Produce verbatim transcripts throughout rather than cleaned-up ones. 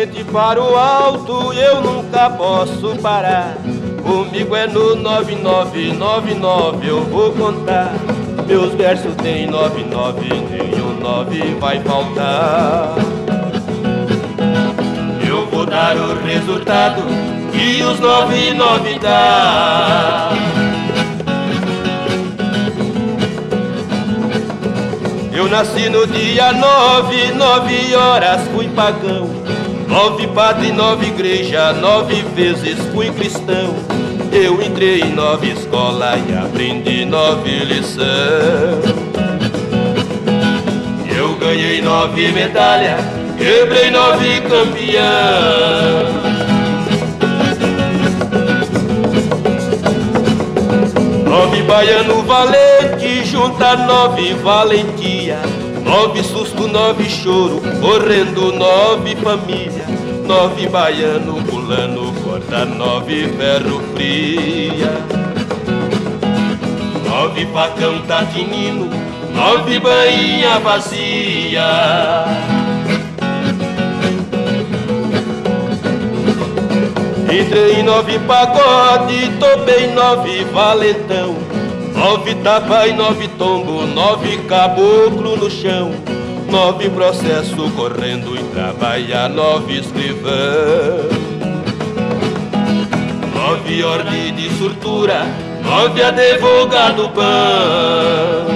frente para o alto eu nunca posso parar. Comigo é no nove nove nove nove eu vou contar. Meus versos tem nove nove, nenhum nove vai faltar. Eu vou dar o resultado que os nove nove dá. Eu nasci no dia nove, nove horas fui pagão. Nove padre, nove igreja, nove vezes fui cristão. Eu entrei em nove escola e aprendi nove lição. Eu ganhei nove medalha, quebrei nove campeão. Nove baiano valente, junta nove valentia. Nove susto, nove choro, correndo nove família. Nove baiano pulando, corta nove ferro fria. Nove facão tá tinindo, nove bainha vazia. Entrei em nove pagode, topei nove valentão. Nove tapa e nove tombo, nove caboclo no chão. Nove processo correndo e trabalha nove escrivão. Nove ordem de surtura, nove advogado pão.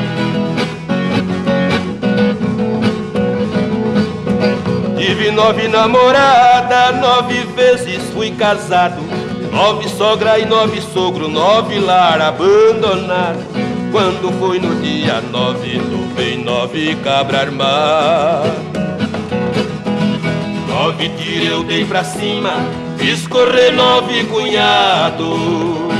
Tive nove namorada, nove vezes fui casado. Nove sogra e nove sogro, nove lar abandonado. Quando foi no dia nove, topei nove cabra armado. Nove tiro eu dei pra cima, fiz correr nove cunhado.